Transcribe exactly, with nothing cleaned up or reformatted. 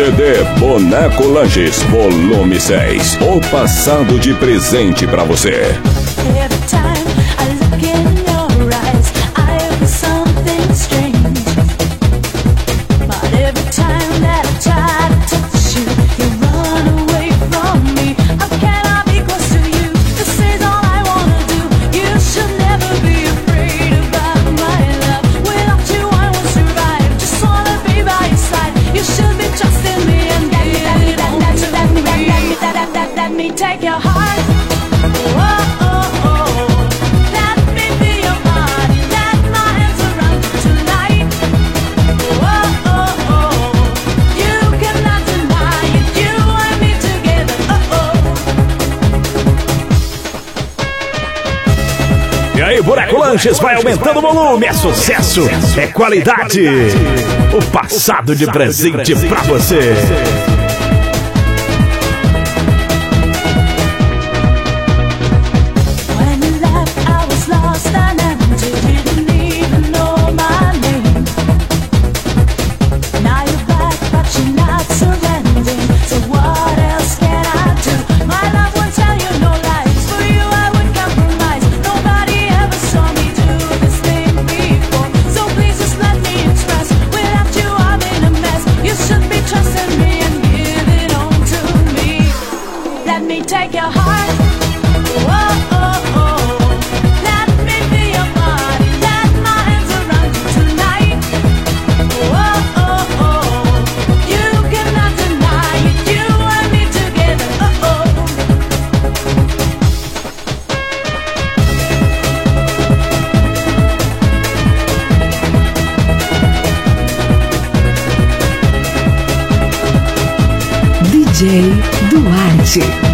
C D Boneco Lanches, volume seis. O passado de presente pra você. Take your heart, oh, oh, oh. Let me be your body, let my hands around you tonight. Oh, oh, oh. You cannot deny it, you and me together, oh, oh. E aí, Boneco Lanches vai aumentando o volume, é sucesso, é qualidade. O passado de presente pra você. Take your heart, oh, oh, oh. Let me be your body, let my hands around you tonight. Oh, oh, oh. You cannot deny it, you and me together, oh, D J Duarte.